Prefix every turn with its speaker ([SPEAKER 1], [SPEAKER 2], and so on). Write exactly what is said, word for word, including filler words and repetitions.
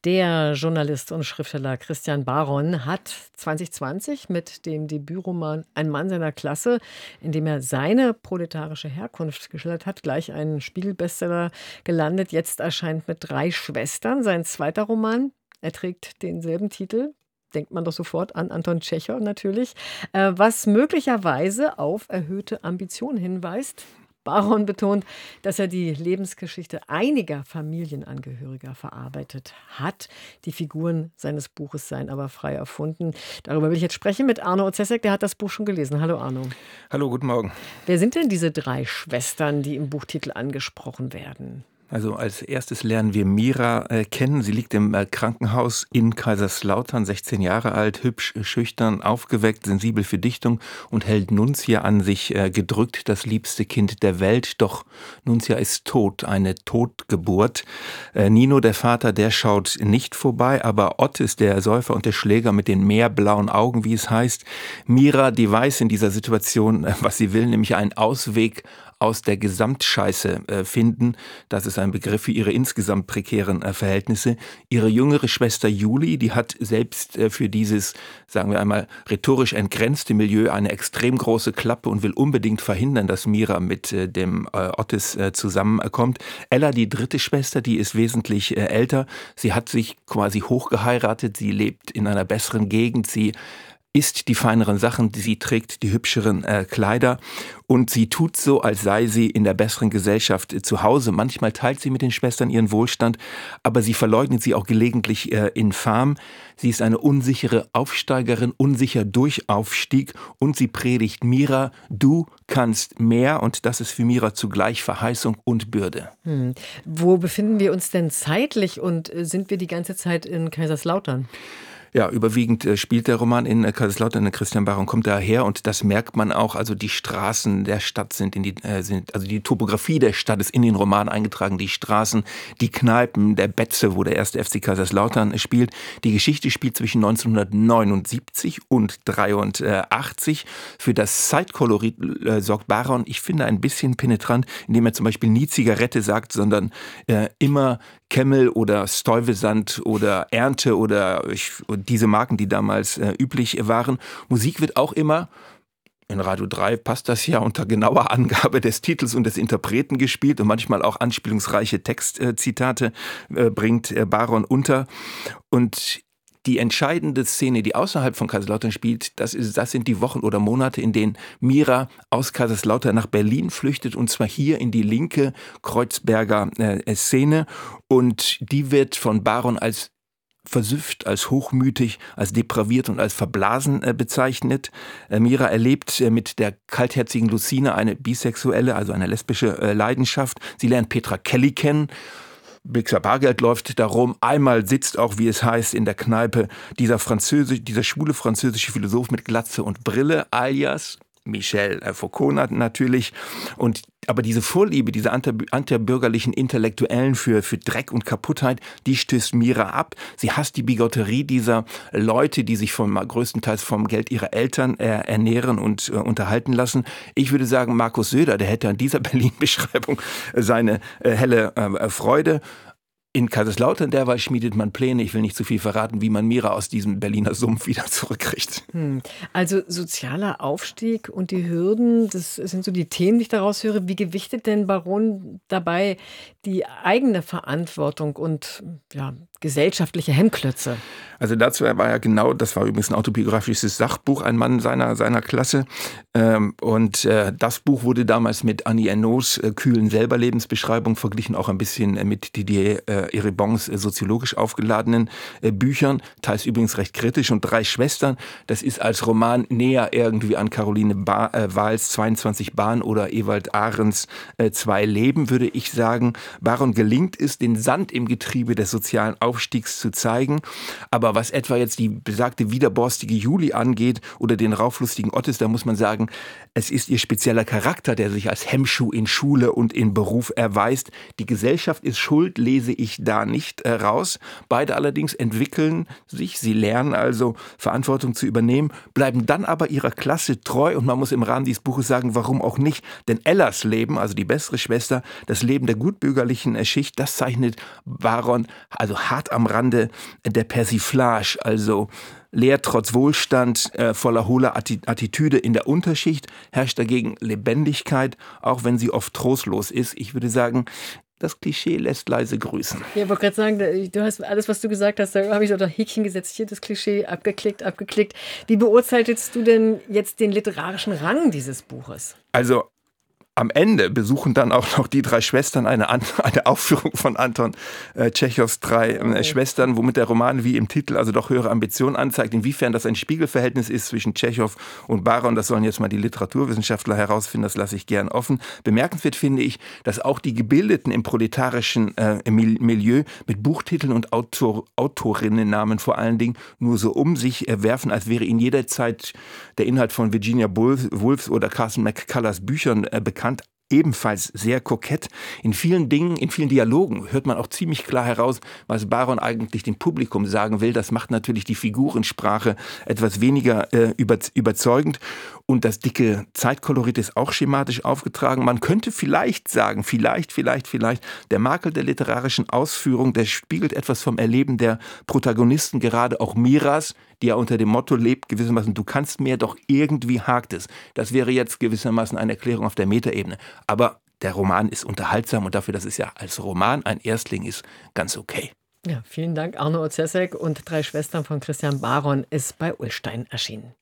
[SPEAKER 1] Der Journalist und Schriftsteller Christian Baron hat zwanzig zwanzig mit dem Debütroman Ein Mann seiner Klasse, in dem er seine proletarische Herkunft geschildert hat, gleich einen Spiegel-Bestseller gelandet. Jetzt erscheint mit Drei Schwestern sein zweiter Roman. Er trägt denselben Titel. Denkt man doch sofort an Anton Tschechow natürlich, äh, was möglicherweise auf erhöhte Ambitionen hinweist. Baron betont, dass er die Lebensgeschichte einiger Familienangehöriger verarbeitet hat. Die Figuren seines Buches seien aber frei erfunden. Darüber will ich jetzt sprechen mit Arno Otzesek, der hat das Buch schon gelesen. Hallo Arno.
[SPEAKER 2] Hallo, guten Morgen.
[SPEAKER 1] Wer sind denn diese drei Schwestern, die im Buchtitel angesprochen werden?
[SPEAKER 2] Also als erstes lernen wir Mira äh, kennen. Sie liegt im äh, Krankenhaus in Kaiserslautern, sechzehn Jahre alt, hübsch, äh, schüchtern, aufgeweckt, sensibel für Dichtung und hält Nunzia an sich äh, gedrückt, das liebste Kind der Welt. Doch Nunzia ist tot, eine Totgeburt. Äh, Nino, der Vater, der schaut nicht vorbei, aber Otis, der Säufer und der Schläger mit den meerblauen Augen, wie es heißt. Mira, die weiß in dieser Situation, äh, was sie will, nämlich einen Ausweg aus der Gesamtscheiße äh, finden. Das ist ein Begriff für ihre insgesamt prekären äh, Verhältnisse. Ihre jüngere Schwester Juli, die hat selbst äh, für dieses, sagen wir einmal, rhetorisch entgrenzte Milieu eine extrem große Klappe und will unbedingt verhindern, dass Mira mit äh, dem äh, Otis äh, zusammenkommt. Ella, die dritte Schwester, die ist wesentlich äh, älter. Sie hat sich quasi hochgeheiratet. Sie lebt in einer besseren Gegend. Sie isst die feineren Sachen, sie trägt die hübscheren äh, Kleider und sie tut so, als sei sie in der besseren Gesellschaft äh, zu Hause. Manchmal teilt sie mit den Schwestern ihren Wohlstand, aber sie verleugnet sie auch gelegentlich äh, infam. Sie ist eine unsichere Aufsteigerin, unsicher durch Aufstieg und sie predigt Mira, du kannst mehr, und das ist für Mira zugleich Verheißung und Bürde.
[SPEAKER 1] Hm. Wo befinden wir uns denn zeitlich und äh, sind wir die ganze Zeit in Kaiserslautern?
[SPEAKER 2] Ja, überwiegend äh, spielt der Roman in äh, Kaiserslautern. Christian Baron kommt daher und das merkt man auch. Also die Straßen der Stadt sind in die, äh, sind, also die Topografie der Stadt ist in den Roman eingetragen. Die Straßen, die Kneipen, der Betze, wo der erste F C Kaiserslautern äh, spielt. Die Geschichte spielt zwischen neunzehnhundertneunundsiebzig und dreiundachtzig. Für das Zeitkolorit äh, sorgt Baron, ich finde, ein bisschen penetrant, indem er zum Beispiel nie Zigarette sagt, sondern äh, immer Kemmel oder Stuyvesant oder Ernte oder ich, diese Marken, die damals äh, üblich waren. Musik wird auch immer, in Radio drei passt das ja, unter genauer Angabe des Titels und des Interpreten gespielt und manchmal auch anspielungsreiche Textzitate äh, bringt äh, Baron unter. Und die entscheidende Szene, die außerhalb von Kaiserslautern spielt, das, ist, das sind die Wochen oder Monate, in denen Mira aus Kaiserslautern nach Berlin flüchtet, und zwar hier in die linke Kreuzberger äh, Szene. Und die wird von Baron als versüfft, als hochmütig, als depraviert und als verblasen äh, bezeichnet. Äh, Mira erlebt äh, mit der kaltherzigen Lucine eine bisexuelle, also eine lesbische äh, Leidenschaft. Sie lernt Petra Kelly kennen. Bixer Bargeld läuft darum. Einmal sitzt auch, wie es heißt, in der Kneipe dieser Französisch, dieser schwule französische Philosoph mit Glatze und Brille, alias Michel Foucault natürlich. Und aber diese Vorliebe, diese antibürgerlichen Intellektuellen für, für Dreck und Kaputtheit, die stößt Mira ab. Sie hasst die Bigotterie dieser Leute, die sich vom, größtenteils vom Geld ihrer Eltern äh, ernähren und äh, unterhalten lassen. Ich würde sagen, Markus Söder, der hätte an dieser Berlin-Beschreibung seine äh, helle äh, Freude. In Kaiserslautern derweil schmiedet man Pläne, ich will nicht zu viel verraten, wie man Mira aus diesem Berliner Sumpf wieder zurückkriegt.
[SPEAKER 1] Hm. Also sozialer Aufstieg und die Hürden, das sind so die Themen, die ich daraus höre. Wie gewichtet denn Baron dabei die eigene Verantwortung und ja, gesellschaftliche Hemmklötze?
[SPEAKER 2] Also dazu war ja genau, das war übrigens ein autobiografisches Sachbuch, ein Mann seiner, seiner Klasse. Ähm, und äh, das Buch wurde damals mit Annie Ernaux's äh, kühlen Selberlebensbeschreibung verglichen, auch ein bisschen äh, mit Didier äh, Eribons äh, soziologisch aufgeladenen äh, Büchern, teils übrigens recht kritisch. Und Drei Schwestern, das ist als Roman näher irgendwie an Caroline ba- äh, Wahls zweiundzwanzig Bahn oder Ewald Ahrens äh, Zwei Leben, würde ich sagen. Baron gelingt es, den Sand im Getriebe des sozialen Aufstiegs zu zeigen. Aber was etwa jetzt die besagte widerborstige Juli angeht oder den rauflustigen Otis, da muss man sagen, es ist ihr spezieller Charakter, der sich als Hemmschuh in Schule und in Beruf erweist. Die Gesellschaft ist schuld, lese ich sich da nicht äh, raus. Beide allerdings entwickeln sich, sie lernen also Verantwortung zu übernehmen, bleiben dann aber ihrer Klasse treu und man muss im Rahmen dieses Buches sagen, warum auch nicht. Denn Ellas Leben, also die bessere Schwester, das Leben der gutbürgerlichen äh, Schicht, das zeichnet Baron also hart am Rande der Persiflage, also leer trotz Wohlstand, äh, voller hohler Attitüde in der Unterschicht, herrscht dagegen Lebendigkeit, auch wenn sie oft trostlos ist. Ich würde sagen, das Klischee lässt leise grüßen.
[SPEAKER 1] Ja, ich wollte gerade sagen, du hast alles, was du gesagt hast, da habe ich so ein Häkchen gesetzt. Hier das Klischee abgeklickt, abgeklickt. Wie beurteilst du denn jetzt den literarischen Rang dieses Buches?
[SPEAKER 2] Also am Ende besuchen dann auch noch die drei Schwestern eine, eine Aufführung von Anton äh, Tschechows drei äh, Schwestern, womit der Roman wie im Titel also doch höhere Ambitionen anzeigt. Inwiefern das ein Spiegelverhältnis ist zwischen Tschechow und Baron, das sollen jetzt mal die Literaturwissenschaftler herausfinden, das lasse ich gern offen. Bemerkenswert finde ich, dass auch die Gebildeten im proletarischen äh, Milieu mit Buchtiteln und Autor, Autorinnennamen vor allen Dingen nur so um sich äh, werfen, als wäre ihnen jederzeit der Inhalt von Virginia Woolf oder Carson McCullers Büchern äh, bekannt. Ebenfalls sehr kokett. In vielen Dingen, in vielen Dialogen hört man auch ziemlich klar heraus, was Baron eigentlich dem Publikum sagen will. Das macht natürlich die Figurensprache etwas weniger äh, über, überzeugend. Und das dicke Zeitkolorit ist auch schematisch aufgetragen. Man könnte vielleicht sagen, vielleicht, vielleicht, vielleicht, der Makel der literarischen Ausführung, der spiegelt etwas vom Erleben der Protagonisten, gerade auch Miras, die ja unter dem Motto lebt, gewissermaßen, du kannst mehr, doch irgendwie hakt es. Das wäre jetzt gewissermaßen eine Erklärung auf der Metaebene. Aber der Roman ist unterhaltsam und dafür, dass es ja als Roman ein Erstling ist, ganz okay.
[SPEAKER 1] Ja, vielen Dank, Arno Orzeszek. Und Drei Schwestern von Christian Baron ist bei Ullstein erschienen.